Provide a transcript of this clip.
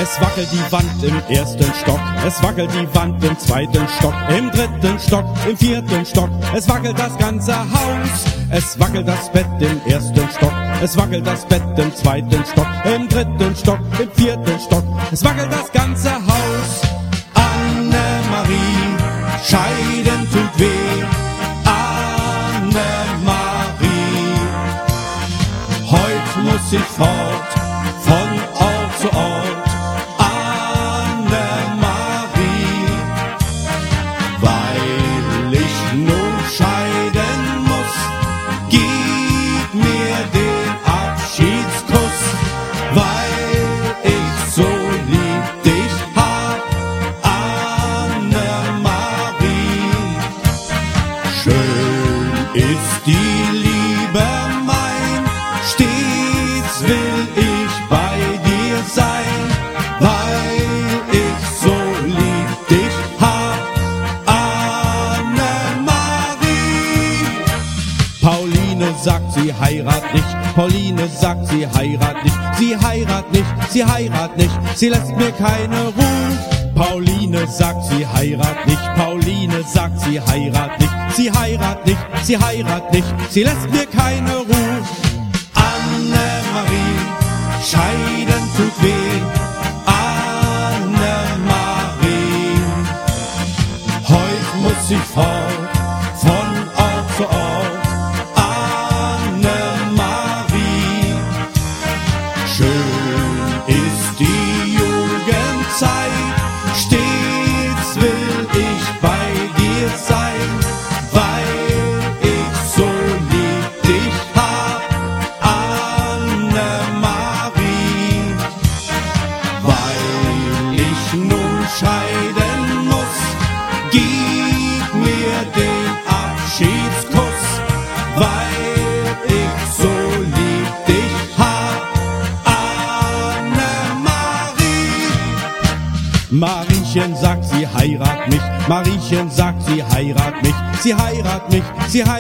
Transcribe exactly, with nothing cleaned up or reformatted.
Es wackelt die Wand im ersten Stock, es wackelt die Wand im zweiten Stock, im dritten Stock, im vierten Stock, es wackelt das ganze Haus. Es wackelt das Bett im ersten Stock, es wackelt das Bett im zweiten Stock, im dritten Stock, im vierten Stock, es wackelt das ganze Haus. Annemarie, Scheiden tut weh. Annemarie, heut muss ich fort, von Ort zu Ort. Annemarie, weil ich nun scheiden muss, gib mir den Abschiedskuss, weil ich so lieb dich hab. Annemarie, schön ist die Liebe mein, stets will ich bei dir sein, weil ich so lieb dich hab. Annemarie, Pauline sagt, sie heirat nicht, Pauline sagt, sie heirat nicht, sie heirat nicht, sie heirat nicht, sie lässt mir keine Ruhe. Pauline sagt, sie heirat nicht, Pauline sagt, sie heirat nicht, sie heirat nicht, sie heirat nicht, sie lässt mir keine Ruhe. Annemarie, scheiden tut weh. Annemarie, heut muss ich fort, von Ort zu Ort. Annemarie, schön ist die Jugendzeit, stets will ich bei dir sein, weil ich so lieb dich hab. Annemarie, weil ich nun scheiden muss, gib mir den Abschiedskuss, weil ich so lieb dich hab. Annemarie, Mariechen sagt, sie heirat mich, Mariechen sagt, sie heirat mich, sie heirat mich, sie heirat